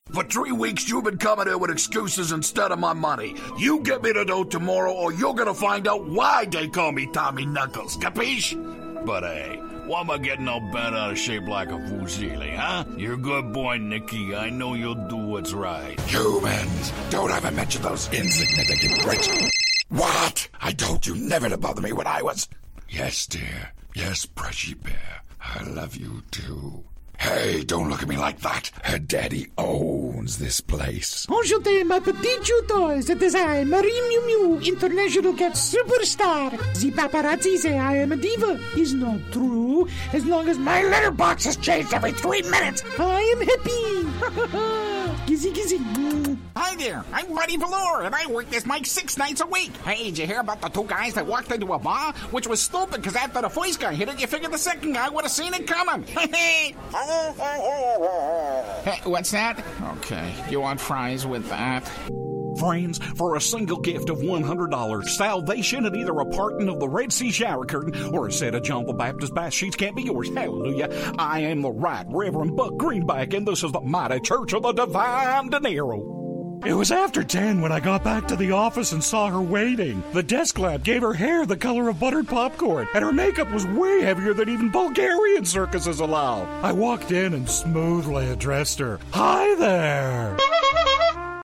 For 3 weeks, you've been coming here with excuses instead of my money. You get me the dough tomorrow, or you're gonna find out why they call me Tommy Knuckles. Capiche? But hey, why am I getting all bent out of shape like a fusilli, huh? You're a good boy, Nicky. I know you'll do what's right. Humans, don't ever mention those insignificant bricks. What? I told you never to bother me when I was... Yes, dear. Yes, Brushy Bear. I love you, too. Hey, don't look at me like that. Her daddy owns this place. Enchanté, ma petite jouteuse. It is I, Marie Miu Miu, international cat superstar. The paparazzi say I am a diva. Is not true. As long as my letterbox is changed every 3 minutes, I am happy. Gizzy, gizzy. Hi there, I'm Buddy Velour, and I work this mic 6 nights a week. Hey, did you hear about the 2 guys that walked into a bar? Which was stupid, because after the first guy hit it, you figured the second guy would have seen it coming. Hey, what's that? Okay, you want fries with that? Friends, for a single gift of $100, salvation and either a parting of the Red Sea shower curtain or a set of John the Baptist bath sheets can't be yours. Hallelujah. I am the Right Reverend Buck Greenback, and this is the Mighty Church of the Divine De Niro. It was after 10 when I got back to the office and saw her waiting. The desk lamp gave her hair the color of buttered popcorn, and her makeup was way heavier than even Bulgarian circuses allow. I walked in and smoothly addressed her. Hi there!